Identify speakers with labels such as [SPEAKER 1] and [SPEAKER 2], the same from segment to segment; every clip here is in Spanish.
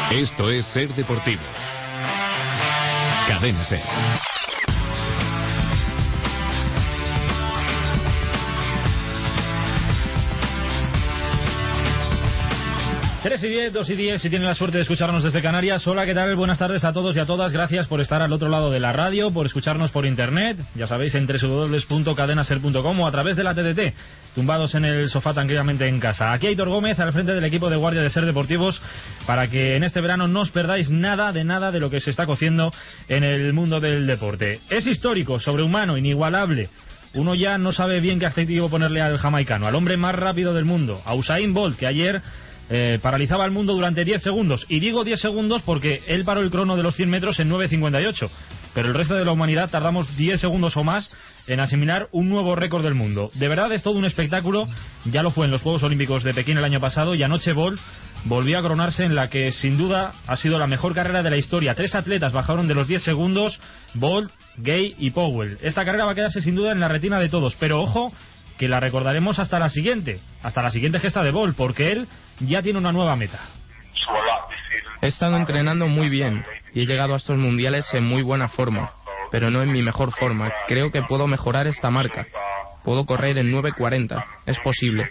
[SPEAKER 1] Esto es Ser Deportivos. Cadena Ser.
[SPEAKER 2] 3:10, 2:10, si tienen la suerte de escucharnos desde Canarias. Hola, ¿qué tal? Buenas tardes a todos y a todas. Gracias por estar al otro lado de la radio, por escucharnos por internet. Ya sabéis, en www.cadenaser.com o a través de la TDT, tumbados en el sofá tranquilamente en casa. Aquí Aitor Gómez, al frente del equipo de guardia de Ser Deportivos, para que en este verano no os perdáis nada de lo que se está cociendo en el mundo del deporte. Es histórico, sobrehumano, inigualable. Uno ya no sabe bien qué adjetivo ponerle al jamaicano, al hombre más rápido del mundo, a Usain Bolt, que ayer paralizaba al mundo durante 10 segundos. Y digo 10 segundos porque él paró el crono de los 100 metros en 9:58. Pero el resto de la humanidad tardamos 10 segundos o más en asimilar un nuevo récord del mundo. De verdad es todo un espectáculo. Ya lo fue en los Juegos Olímpicos de Pekín el año pasado, y anoche Bolt volvió a coronarse en la que sin duda ha sido la mejor carrera de la historia. 3 atletas bajaron de los 10 segundos, Bolt, Gay y Powell. Esta carrera va a quedarse sin duda en la retina de todos, pero ojo, que la recordaremos hasta la siguiente gesta de Bolt, porque él ya tiene una nueva meta.
[SPEAKER 3] He estado entrenando muy bien y he llegado a estos mundiales en muy buena forma, pero no en mi mejor forma. Creo que puedo mejorar esta marca. Puedo correr en 9:40. Es posible.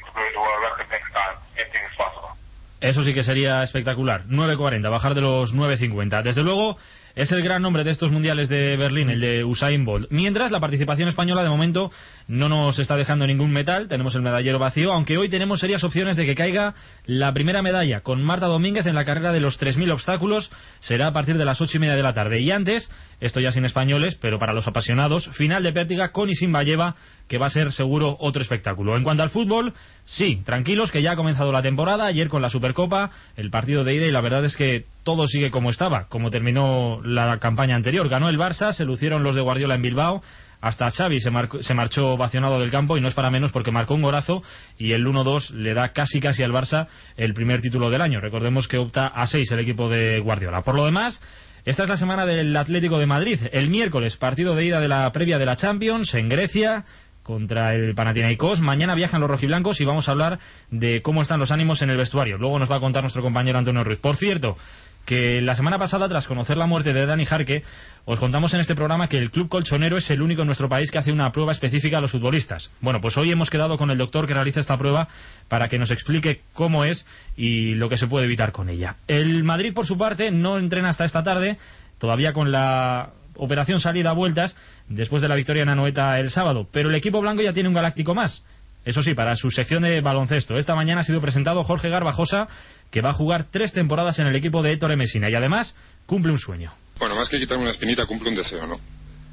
[SPEAKER 2] Eso sí que sería espectacular. 9:40, bajar de los 9:50. Desde luego, es el gran nombre de estos mundiales de Berlín, el de Usain Bolt. Mientras, la participación española de momento no nos está dejando ningún metal. Tenemos el medallero vacío, aunque hoy tenemos serias opciones de que caiga la primera medalla, con Marta Domínguez en la carrera de los 3.000 obstáculos. Será a partir de las 8:30 de la tarde. Y antes, esto ya sin españoles, pero para los apasionados, final de Pértiga con y sin Valleva, que va a ser seguro otro espectáculo. En cuanto al fútbol, sí, tranquilos, que ya ha comenzado la temporada. Ayer con la Supercopa, el partido de ida, y la verdad es que todo sigue como estaba, como terminó la campaña anterior. Ganó el Barça, se lucieron los de Guardiola en Bilbao. Hasta Xavi se marchó ovacionado del campo, y no es para menos porque marcó un golazo, y el 1-2 le da casi al Barça el primer título del año. Recordemos que opta a 6 el equipo de Guardiola. Por lo demás, esta es la semana del Atlético de Madrid. El miércoles, partido de ida de la previa de la Champions en Grecia contra el Panathinaikos. Mañana viajan los rojiblancos y vamos a hablar de cómo están los ánimos en el vestuario. Luego nos va a contar nuestro compañero Antonio Ruiz. Por cierto, que la semana pasada, tras conocer la muerte de Dani Jarque, os contamos en este programa que el club colchonero es el único en nuestro país que hace una prueba específica a los futbolistas. Bueno, pues hoy hemos quedado con el doctor que realiza esta prueba para que nos explique cómo es y lo que se puede evitar con ella. El Madrid, por su parte, no entrena hasta esta tarde, todavía con la operación salida a vueltas, después de la victoria en Anoeta el sábado, pero el equipo blanco ya tiene un galáctico más. Eso sí, para su sección de baloncesto. Esta mañana ha sido presentado Jorge Garbajosa, que va a jugar 3 temporadas en el equipo de Ettore Messina, y además cumple un sueño.
[SPEAKER 4] Bueno, más que quitarme una espinita, cumple un deseo, ¿no?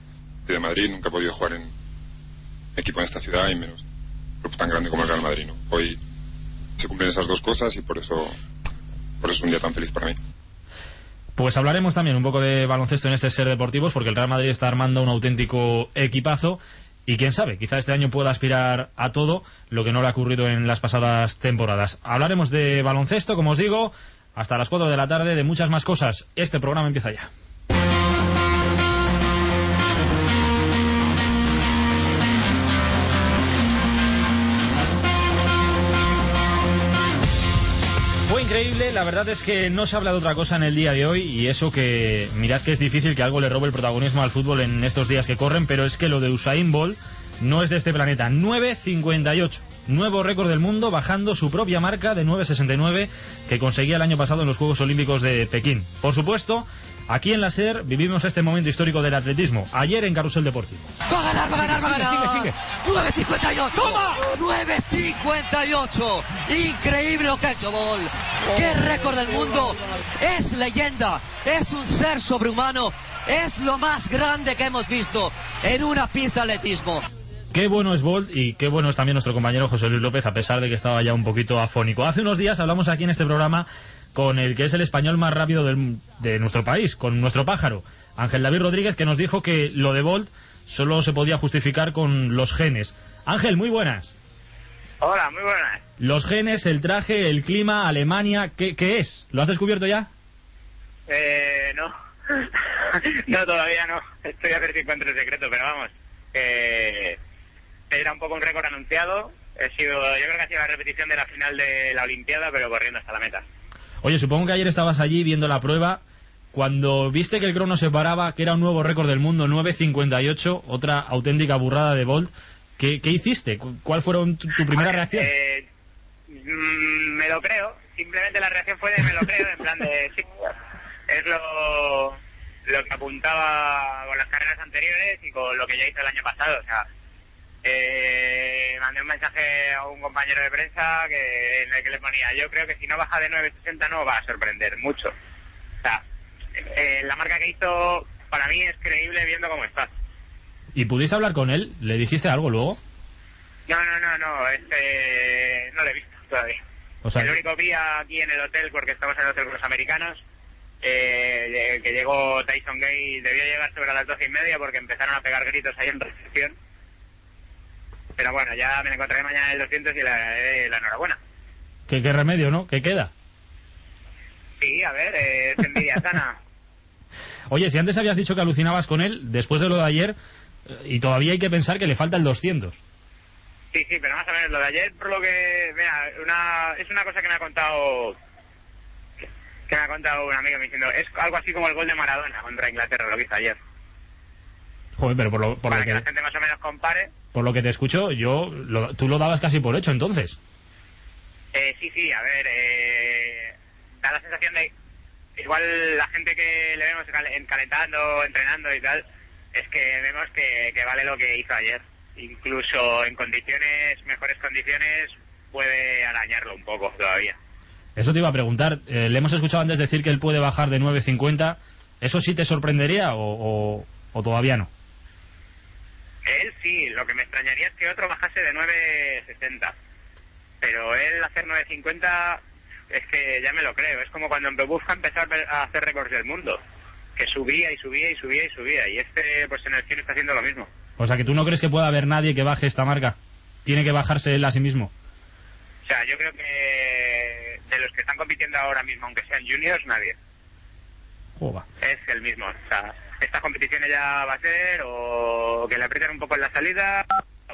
[SPEAKER 4] De Madrid, nunca he podido jugar en equipo en esta ciudad, y menos un club tan grande como el Real Madrid, ¿no? Hoy se cumplen esas dos cosas, y por eso es un día tan feliz para mí.
[SPEAKER 2] Pues hablaremos también un poco de baloncesto en este Ser Deportivos, porque el Real Madrid está armando un auténtico equipazo. Y quién sabe, quizá este año pueda aspirar a todo lo que no le ha ocurrido en las pasadas temporadas. Hablaremos de baloncesto, como os digo, hasta las 4 de la tarde, de muchas más cosas. Este programa empieza ya. Fue increíble, la verdad es que no se habla de otra cosa en el día de hoy, y eso que mirad que es difícil que algo le robe el protagonismo al fútbol en estos días que corren, pero es que lo de Usain Bolt no es de este planeta. 9:58, nuevo récord del mundo, bajando su propia marca de 9:69 que conseguía el año pasado en los Juegos Olímpicos de Pekín. Por supuesto, aquí en la SER vivimos este momento histórico del atletismo. Ayer en Carrusel Deportivo.
[SPEAKER 5] Va a ganar. Sigue. 9:58. ¡Toma! 9:58. Increíble lo que ha hecho Bolt. ¡Qué récord del mundo! Es leyenda, es un ser sobrehumano, es lo más grande que hemos visto en una pista de atletismo.
[SPEAKER 2] Qué bueno es Bolt, y qué bueno es también nuestro compañero José Luis López, a pesar de que estaba ya un poquito afónico. Hace unos días hablamos aquí en este programa con el que es el español más rápido de nuestro país, con nuestro pájaro, Ángel David Rodríguez, que nos dijo que lo de Bolt solo se podía justificar con los genes. Ángel, muy buenas.
[SPEAKER 6] Hola, muy buenas.
[SPEAKER 2] Los genes, el traje, el clima, Alemania, ¿qué es? ¿Lo has descubierto ya?
[SPEAKER 6] No. No, todavía no. Estoy a ver si encuentro el secreto, pero vamos. Era un poco un récord anunciado. Yo creo que ha sido la repetición de la final de la Olimpiada, pero corriendo hasta la meta.
[SPEAKER 2] Oye, supongo que ayer estabas allí viendo la prueba. Cuando viste que el crono se paraba, que era un nuevo récord del mundo, 9.58, otra auténtica burrada de Bolt, ¿qué hiciste? ¿Cuál fueron tu primera reacción?
[SPEAKER 6] Me lo creo. Simplemente la reacción fue de me lo creo, en plan de sí. Es lo que apuntaba con las carreras anteriores y con lo que ya hice el año pasado. O sea, mandé un mensaje a un compañero de prensa en el que le ponía: yo creo que si no baja de 9.60 no va a sorprender mucho. O sea, la marca que hizo para mí es creíble viendo cómo está.
[SPEAKER 2] ¿Y pudiste hablar con él? ¿Le dijiste algo luego?
[SPEAKER 6] No, no le he visto todavía.
[SPEAKER 2] O sea,
[SPEAKER 6] el único día aquí en el hotel, porque estamos en el hotel con los americanos, que llegó Tyson Gay, debió llegar sobre las 12:30 porque empezaron a pegar gritos ahí en recepción. Pero bueno, ya me la encontraré mañana en el 200 y la enhorabuena.
[SPEAKER 2] ¿Qué remedio, no? ¿Qué queda?
[SPEAKER 6] Sí, a ver, es envidia sana.
[SPEAKER 2] Oye, si antes habías dicho que alucinabas con él, después de lo de ayer, y todavía hay que pensar que le falta el 200.
[SPEAKER 6] Sí, pero más o menos lo de ayer, por lo que... Mira, es una cosa que me ha contado un amigo me diciendo, es algo así como el gol de Maradona contra Inglaterra, lo que hizo ayer.
[SPEAKER 2] Joder, pero
[SPEAKER 6] para que la gente más o menos compare.
[SPEAKER 2] Por lo que te escucho, tú lo dabas casi por hecho, entonces.
[SPEAKER 6] Sí, a ver, da la sensación de... Igual la gente que le vemos calentando, entrenando y tal, es que vemos que vale lo que hizo ayer. Incluso en mejores condiciones, puede arañarlo un poco todavía.
[SPEAKER 2] Eso te iba a preguntar. Le hemos escuchado antes decir que él puede bajar de 9.50. ¿Eso sí te sorprendería o todavía no?
[SPEAKER 6] Él sí, lo que me extrañaría es que otro bajase de 9.60. Pero él hacer 9.50 es que ya me lo creo. Es como cuando Busca empezó a hacer récords del mundo, que subía y subía y subía y subía. Y pues en el 100 está haciendo lo mismo.
[SPEAKER 2] O sea, que tú no crees que pueda haber nadie que baje esta marca. Tiene que bajarse él a sí mismo.
[SPEAKER 6] O sea, yo creo que de los que están compitiendo ahora mismo, aunque sean juniors, nadie.
[SPEAKER 2] Joder.
[SPEAKER 6] Es el mismo. O sea, esta competición ya va a ser o que le aprieten un poco en la salida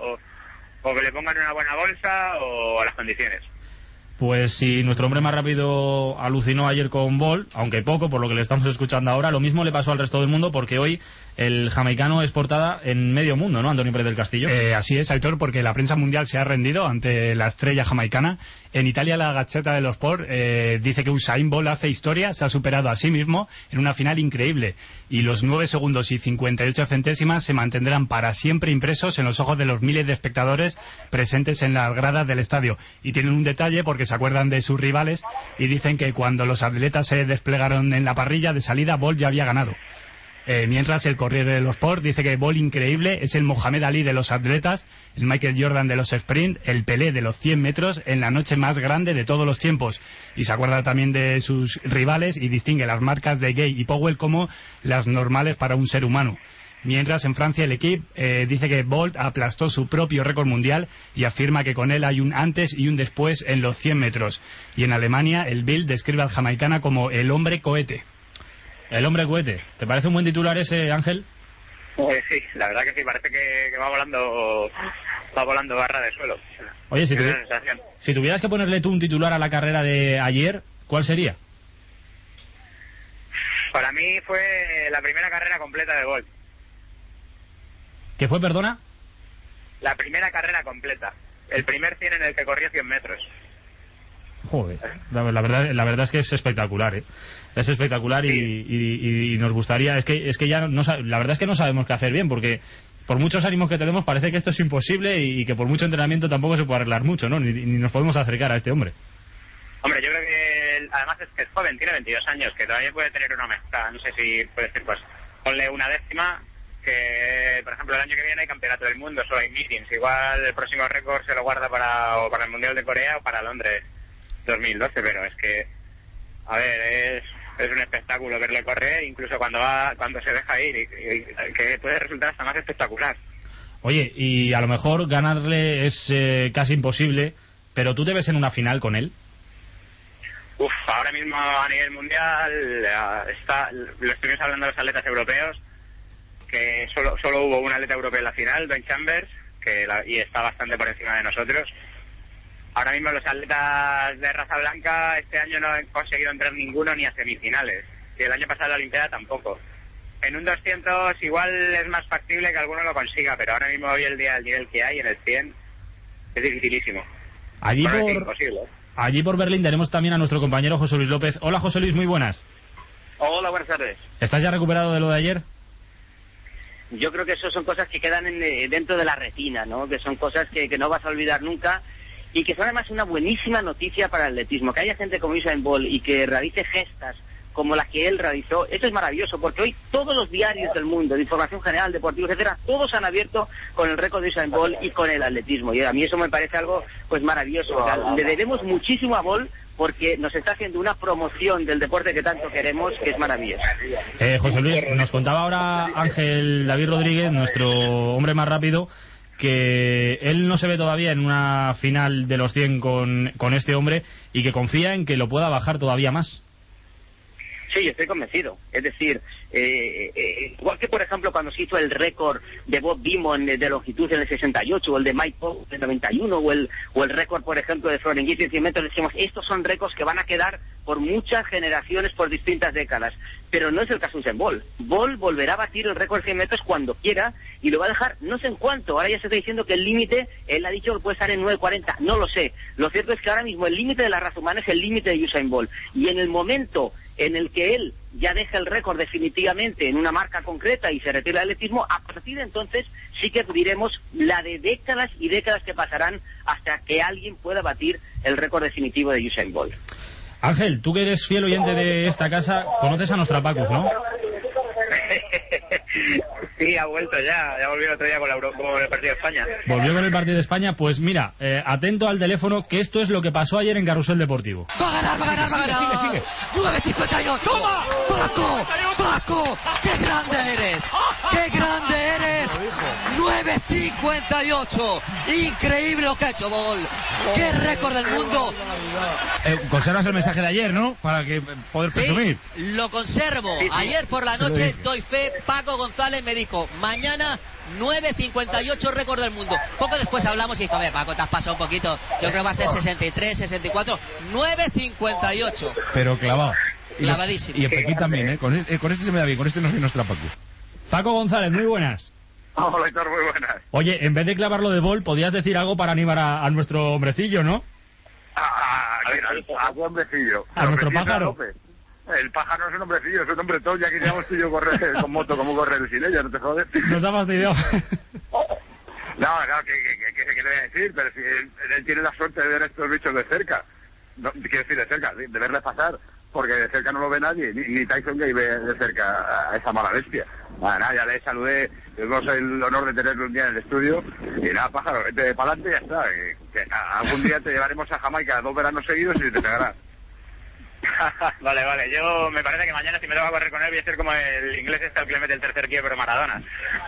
[SPEAKER 6] o que le pongan una buena bolsa o a las condiciones.
[SPEAKER 2] Pues si nuestro hombre más rápido alucinó ayer con Bolt, aunque poco, por lo que le estamos escuchando ahora, lo mismo le pasó al resto del mundo, porque hoy el jamaicano es portada en medio mundo, ¿no, Antonio Pérez del Castillo?
[SPEAKER 1] Así es, Aitor, porque la prensa mundial se ha rendido ante la estrella jamaicana. En Italia, la Gazzetta dello Sport dice que Usain Bolt hace historia, se ha superado a sí mismo en una final increíble, y los 9 segundos y 58 centésimas se mantendrán para siempre impresos en los ojos de los miles de espectadores presentes en las gradas del estadio. Y tienen un detalle, porque se acuerdan de sus rivales y dicen que cuando los atletas se desplegaron en la parrilla de salida, Bolt ya había ganado. Mientras el Corriere dello Sport dice que Bolt increíble es el Mohamed Ali de los atletas, el Michael Jordan de los sprint, el Pelé de los 100 metros en la noche más grande de todos los tiempos. Y se acuerda también de sus rivales y distingue las marcas de Gay y Powell como las normales para un ser humano. Mientras en Francia el equipo dice que Bolt aplastó su propio récord mundial y afirma que con él hay un antes y un después en los 100 metros. Y en Alemania el Bild describe al jamaicana como el hombre cohete.
[SPEAKER 2] El hombre cohete. ¿Te parece un buen titular ese, Ángel?
[SPEAKER 6] Pues sí, la verdad que sí, parece que va volando barra de suelo.
[SPEAKER 2] Oye, si tuvieras que ponerle tú un titular a la carrera de ayer, ¿cuál sería?
[SPEAKER 6] Para mí fue la primera carrera completa de Bolt.
[SPEAKER 2] ¿Qué fue, perdona?
[SPEAKER 6] La primera carrera completa. El primer 100 en el que corrió 100 metros.
[SPEAKER 2] Joder, la verdad es que es espectacular, ¿eh? Es espectacular y nos gustaría, es que ya la verdad es que no sabemos qué hacer bien, porque por muchos ánimos que tenemos parece que esto es imposible y que por mucho entrenamiento tampoco se puede arreglar mucho, ¿no? Ni nos podemos acercar a este hombre.
[SPEAKER 6] Hombre, yo creo que además es que es joven, tiene 22 años, que todavía puede tener una mezcla, no sé si puede ser, pues ponle una décima, que por ejemplo el año que viene hay campeonato del mundo, solo hay meetings, igual el próximo récord se lo guarda para el Mundial de Corea o para Londres 2012, pero es que, a ver, es un espectáculo verle correr, incluso cuando se deja ir, y que puede resultar hasta más espectacular.
[SPEAKER 2] Oye, y a lo mejor ganarle es casi imposible, pero ¿tú te ves en una final con él?
[SPEAKER 6] Ahora mismo a nivel mundial lo estuvimos hablando de los atletas europeos, que solo hubo un atleta europeo en la final, Ben Chambers, y está bastante por encima de nosotros. ahora mismo los atletas de raza blanca este año no han conseguido entrar ninguno ni a semifinales, y el año pasado en la Olimpiada tampoco. En un 200 igual es más factible que alguno lo consiga, pero ahora mismo hoy el día el nivel que hay en el 100 es dificilísimo.
[SPEAKER 2] Allí por Berlín tenemos también a nuestro compañero José Luis López. Hola José Luis, muy buenas.
[SPEAKER 7] Hola, buenas tardes.
[SPEAKER 2] ¿Estás ya recuperado de lo de ayer?
[SPEAKER 7] Yo creo que eso son cosas que quedan dentro de la retina, ¿no? Que son cosas que no vas a olvidar nunca y que son además una buenísima noticia para el atletismo. Que haya gente como Usain Bolt y que realice gestas como las que él realizó, esto es maravilloso, porque hoy todos los diarios del mundo, de información general, deportivos, etcétera, todos han abierto con el récord de Usain Bolt y con el atletismo, y a mí eso me parece algo pues maravilloso. O sea, le debemos muchísimo a Bolt porque nos está haciendo una promoción del deporte que tanto queremos, que es maravilloso.
[SPEAKER 2] José Luis, nos contaba ahora Ángel David Rodríguez, nuestro hombre más rápido, que él no se ve todavía en una final de los 100 con este hombre y que confía en que lo pueda bajar todavía más.
[SPEAKER 7] Sí, estoy convencido. Es decir, igual que por ejemplo cuando se hizo el récord de Bob Beamon de longitud en el 68, o el de Mike Pope en el 91, o el récord, por ejemplo, de Florian Gitt en 100 metros, decimos, estos son récords que van a quedar por muchas generaciones, por distintas décadas. Pero no es el caso de Usain Bolt. Bolt volverá a batir el récord de 100 metros cuando quiera y lo va a dejar no sé en cuánto. Ahora ya se está diciendo que el límite, él ha dicho que puede estar en 9.40, no lo sé. Lo cierto es que ahora mismo el límite de la raza humana es el límite de Usain Bolt. Y en el momento en el que él ya deja el récord definitivamente en una marca concreta y se retira del atletismo, a partir de entonces sí que diremos la de décadas y décadas que pasarán hasta que alguien pueda batir el récord definitivo de Usain Bolt.
[SPEAKER 2] Ángel, tú que eres fiel oyente de esta casa, conoces a Nostrapacus, ¿no?
[SPEAKER 6] Sí, ha vuelto ya volvió el otro día con el partido de España.
[SPEAKER 2] Volvió con el partido de España, pues mira, atento al teléfono, que esto es lo que pasó ayer en Carrusel Deportivo.
[SPEAKER 5] Va a ganar. Sigue. 9.58. ¡Toma! ¡Paco! ¡Qué grande eres! 9.58. Increíble lo que ha hecho Bolt. ¡Qué récord del mundo!
[SPEAKER 2] Conservas el mensaje de ayer, ¿no? Para que poder presumir.
[SPEAKER 5] Sí, lo conservo. Ayer por la noche doy fe, Paco González me dijo, mañana 9.58 récord del mundo. Poco después hablamos y dijo, Paco, te has pasado un poquito. Yo creo que va a ser 63, 64, 9.58.
[SPEAKER 8] Pero clavado.
[SPEAKER 5] Clavadísimo.
[SPEAKER 8] Y en Pekín también, ¿eh? Con este se me da bien, con este no soy Nostrapacus.
[SPEAKER 2] Paco González, muy buenas.
[SPEAKER 6] Hola, Héctor, muy buenas.
[SPEAKER 2] Oye, en vez de clavarlo de Bolt, podías decir algo para animar a nuestro hombrecillo, ¿no?
[SPEAKER 9] A qué hombrecillo.
[SPEAKER 2] A nuestro pájaro.
[SPEAKER 9] El pájaro no es un hombrecillo, es un hombre todo. Ya queríamos tú y yo correr con moto, como correr sin ella, no te jodes.
[SPEAKER 2] Nos ha fastidiado.
[SPEAKER 9] No, ¿qué se quiere decir? Pero si él tiene la suerte de ver a estos bichos de cerca. No, quiero decir de cerca, de verles pasar. Porque de cerca no lo ve nadie, ni Tyson Gay ve de cerca a esa mala bestia. Nada, ya le saludé, tuvimos el honor de tenerlo un día en el estudio, y nada, pájaro, vete para adelante y ya está. Que algún día te llevaremos a Jamaica 2 veranos seguidos y te pegará.
[SPEAKER 6] Vale, yo me parece que mañana si me tengo que correr con él voy a ser como el inglés este al que le mete el tercer quiebro Maradona.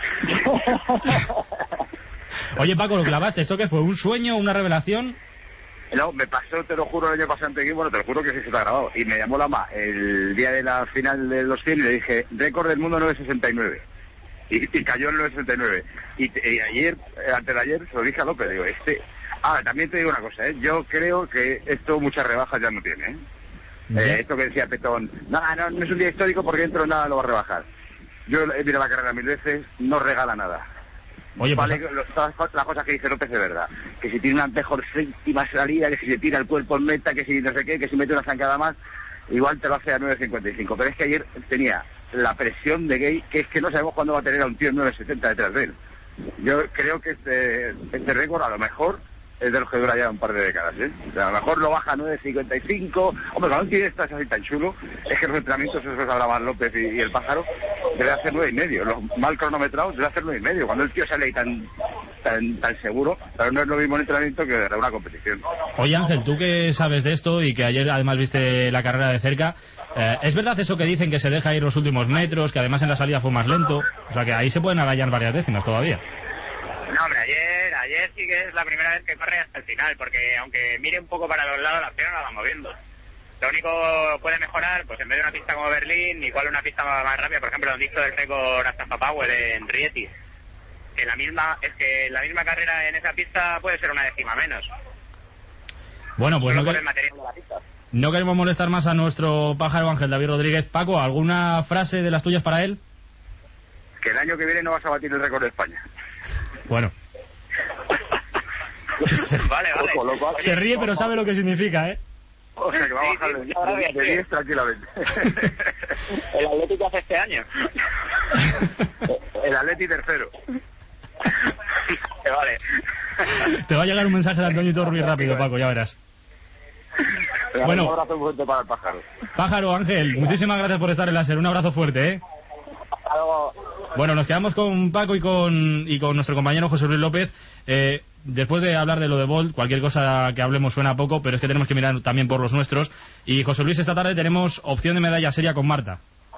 [SPEAKER 2] Oye Paco, lo clavaste, ¿esto qué fue? ¿Un sueño, una revelación?
[SPEAKER 9] No, me pasó, te lo juro, el año pasado en Pekín, bueno, te lo juro que sí se te ha grabado. Y me llamó Lama el día de la final de los 100 y le dije, récord del mundo 9.69. Y cayó en 9.69. Y ayer, antes de ayer, se lo dije a López, digo, también te digo una cosa, yo creo que esto muchas rebajas ya no tiene, esto que decía Petón, no es un día histórico porque dentro de nada lo va a rebajar. Yo he mirado la carrera 1000 veces, no regala nada.
[SPEAKER 2] Oye,
[SPEAKER 9] vale, todas las cosas que dice López de verdad, que si tiene una mejor séptima salida, que si se tira el cuerpo en meta, que si no sé qué, que si mete una zancada más, igual te lo hace a 9.55, pero es que ayer tenía la presión de Gay, que es que no sabemos cuándo va a tener a un tío en 9.70 detrás de él. Yo creo que este récord a lo mejor es de los que dura ya un par de décadas, O sea, a lo mejor lo baja a 9.55. Hombre, cuando tiene estás así tan chulo, es que los entrenamientos, esos que hablaban López y el pájaro, debe hacer 9.5. Los mal cronometrados debe hacer 9.5. Cuando el tío sale ahí tan seguro, pero no es lo mismo en entrenamiento que de una competición.
[SPEAKER 2] Oye Ángel, tú que sabes de esto y que ayer además viste la carrera de cerca, ¿es verdad eso que dicen que se deja ir los últimos metros, que además en la salida fue más lento? O sea que ahí se pueden arañar varias décimas todavía.
[SPEAKER 6] No, hombre, ayer sí que es la primera vez que corre hasta el final, porque aunque mire un poco para los lados, la pierna la va moviendo. Lo único puede mejorar, pues en vez de una pista como Berlín, igual una pista más rápida, por ejemplo, donde hizo el récord Astafa Powell en Rieti. Que la misma carrera en esa pista puede ser una décima menos.
[SPEAKER 2] Bueno, pues
[SPEAKER 6] por el material de la pista.
[SPEAKER 2] No queremos molestar más a nuestro pájaro Ángel David Rodríguez. Paco, ¿alguna frase de las tuyas para él?
[SPEAKER 9] Que el año que viene no vas a batir el récord de España.
[SPEAKER 2] Bueno.
[SPEAKER 6] Vale.
[SPEAKER 2] Se ríe, pero sabe lo que significa, ¿eh?
[SPEAKER 9] O sea, que va a bajar de 10 tranquilamente.
[SPEAKER 6] El Atlético hace este año.
[SPEAKER 9] El Atleti tercero.
[SPEAKER 6] Vale.
[SPEAKER 2] Te va a llegar un mensaje de Antonio Torri rápido, Paco, ya verás. Bueno,
[SPEAKER 9] un abrazo fuerte para el pájaro.
[SPEAKER 2] Pájaro, Ángel, muchísimas gracias por estar en la SER. Un abrazo fuerte, ¿eh?
[SPEAKER 6] Hasta luego.
[SPEAKER 2] Bueno, nos quedamos con Paco y con nuestro compañero José Luis López. Después de hablar de lo de Bolt, cualquier cosa que hablemos suena poco, pero es que tenemos que mirar también por los nuestros. Y José Luis, esta tarde tenemos opción de medalla seria con Marta.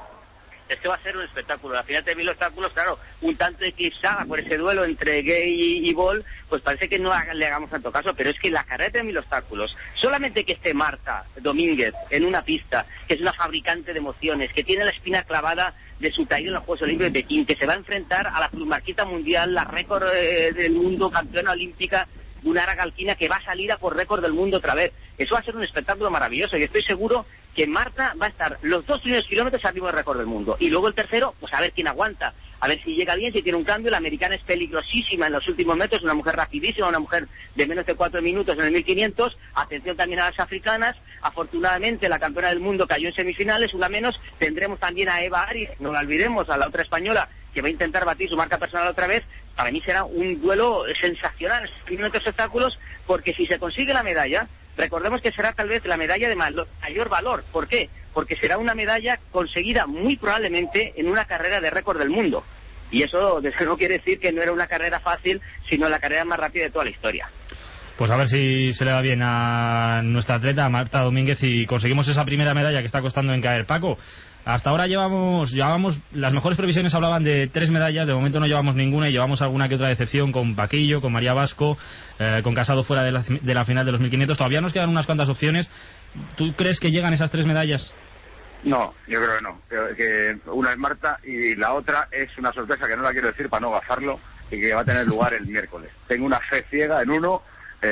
[SPEAKER 7] Este va a ser un espectáculo. La final de 1000 obstáculos, claro, un tanto eclipsada por ese duelo entre Gay y Bolt, pues parece que no le hagamos tanto caso, pero es que la carrera de 1000 obstáculos, solamente que esté Marta Domínguez en una pista, que es una fabricante de emociones, que tiene la espina clavada de su caída en los Juegos Olímpicos de Pekín, que se va a enfrentar a la plusmarquita mundial, la récord del mundo, campeona olímpica, Gunara Galkina, que va a salir a por récord del mundo otra vez. Eso va a ser un espectáculo maravilloso y estoy seguro que Marta va a estar los 2 primeros kilómetros arriba del récord del mundo. Y luego el tercero, pues a ver quién aguanta, a ver si llega bien, si tiene un cambio. La americana es peligrosísima en los últimos metros, una mujer rapidísima, una mujer de menos de 4 minutos en el 1500. Atención también a las africanas. Afortunadamente la campeona del mundo cayó en semifinales, una menos. Tendremos también a Eva Aris, no la olvidemos, a la otra española, que va a intentar batir su marca personal otra vez. Para mí será un duelo sensacional en estos obstáculos, porque si se consigue la medalla, recordemos que será tal vez la medalla de mayor valor. ¿Por qué? Porque será una medalla conseguida muy probablemente en una carrera de récord del mundo. Y eso no quiere decir que no era una carrera fácil, sino la carrera más rápida de toda la historia.
[SPEAKER 2] Pues a ver si se le va bien a nuestra atleta Marta Domínguez y conseguimos esa primera medalla que está costando en caer. Paco, hasta ahora llevamos las mejores previsiones hablaban de 3 medallas, de momento no llevamos ninguna y llevamos alguna que otra decepción con Paquillo, con María Vasco, con Casado fuera de la final de los 1500. Todavía nos quedan unas cuantas opciones. ¿Tú crees que llegan esas 3 medallas?
[SPEAKER 9] No, yo creo que no. Creo que una es Marta y la otra es una sorpresa que no la quiero decir para no gafarlo y que va a tener lugar el miércoles. Tengo una fe ciega en uno,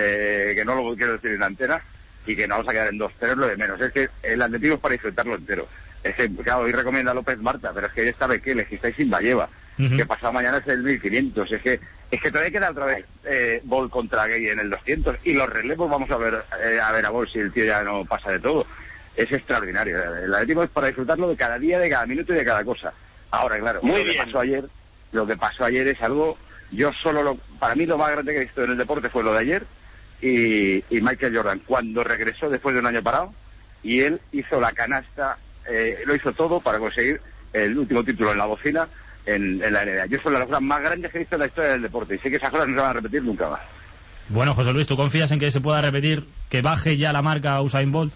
[SPEAKER 9] que no lo quiero decir en la antena y que nos vamos a quedar en 2, pero es lo de menos. Es que el atletismo es para disfrutarlo entero. Es que, claro, hoy recomienda a López Marta, pero es que esta vez que elegiste sin Valleva, que pasado mañana es el 1500. Es que todavía queda otra vez Bolt contra Gay en el 200 y los relevos vamos a ver a Bolt si el tío ya no pasa de todo. Es extraordinario. El atletismo es para disfrutarlo de cada día, de cada minuto y de cada cosa. Ahora, claro, lo que pasó ayer es algo, para mí lo más grande que he visto en el deporte fue lo de ayer y Michael Jordan, cuando regresó después de un año parado, y él hizo la canasta, lo hizo todo para conseguir el último título en la bocina en la NBA. Yo soy una de las cosas más grandes que he visto en la historia del deporte y sé que esas cosas no se van a repetir nunca más.
[SPEAKER 2] Bueno, José Luis, ¿tú confías en que se pueda repetir, que baje ya la marca a Usain Bolt?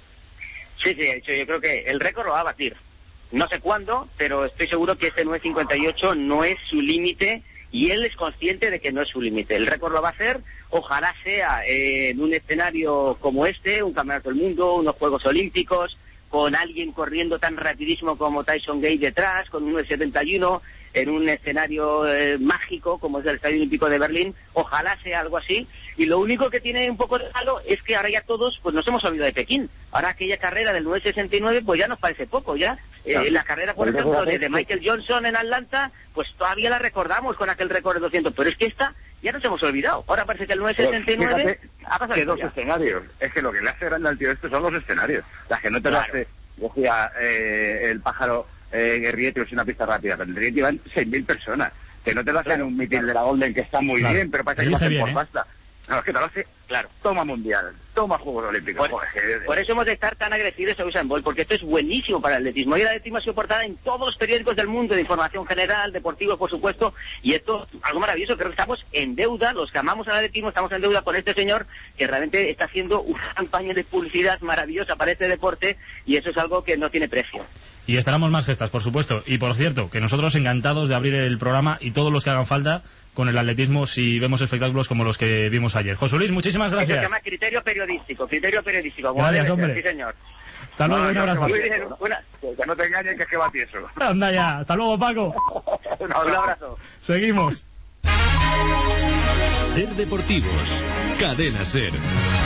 [SPEAKER 7] Sí, yo creo que el récord lo va a batir. No sé cuándo, pero estoy seguro que este 9.58 no es su límite y él es consciente de que no es su límite. El récord lo va a hacer, ojalá sea en un escenario como este, un campeonato del mundo, unos Juegos Olímpicos, con alguien corriendo tan rapidísimo como Tyson Gay detrás, con un 9.71, en un escenario mágico como es el Estadio Olímpico de Berlín. Ojalá sea algo así. Y lo único que tiene un poco de malo es que ahora ya todos pues nos hemos olvidado de Pekín. Ahora aquella carrera del 9.69 pues ya nos parece poco ya. La carrera, por ejemplo, de Michael Johnson en Atlanta, pues todavía la recordamos con aquel récord de 200, pero es que esta ya nos hemos olvidado. Ahora parece que el 9.69 ha pasado.
[SPEAKER 9] Que 2 escenarios. Es que lo que le hace grande al tío esto son los escenarios. Las que no te lo hace, decía el pájaro Guerrieti, es una pista rápida, pero en Guerrieti van 6.000 personas. Que no te lo hacen un mitin de la Golden que está muy bien, pero parece que lo hacen por pasta. No, es que te lo hace, toma mundial, toma Juegos Olímpicos.
[SPEAKER 7] Por eso hemos de estar tan agradecidos a Usain Bolt, porque esto es buenísimo para el atletismo. Y el atletismo ha sido portada en todos los periódicos del mundo, de información general, deportivos, por supuesto, y esto es algo maravilloso. Creo que estamos en deuda, los que amamos al atletismo, estamos en deuda con este señor, que realmente está haciendo una campaña de publicidad maravillosa para este deporte, y eso es algo que no tiene precio.
[SPEAKER 2] Y esperamos más gestas, por supuesto. Y por cierto, que nosotros encantados de abrir el programa y todos los que hagan falta con el atletismo si vemos espectáculos como los que vimos ayer. José Luis, muchísimas gracias.
[SPEAKER 7] Eso se llama criterio periodístico.
[SPEAKER 2] Gracias, hombre.
[SPEAKER 7] Sí, señor.
[SPEAKER 2] Hasta luego, un abrazo.
[SPEAKER 9] Que no te engañen, que es que va tieso.
[SPEAKER 2] Anda ya, hasta luego, Paco.
[SPEAKER 7] Un abrazo.
[SPEAKER 2] Seguimos.
[SPEAKER 10] Ser Deportivos, Cadena Ser.